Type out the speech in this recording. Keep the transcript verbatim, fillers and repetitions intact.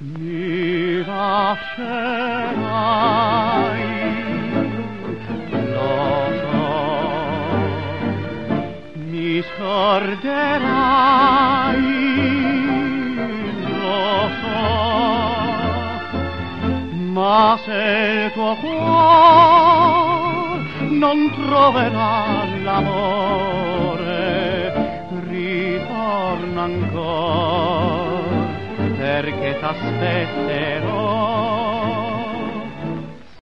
Mi lascerai, lo so, mi scorderai, lo so, ma se il tuo cuore non troverà l'amore, ritorna ancora, perché t'aspetterò.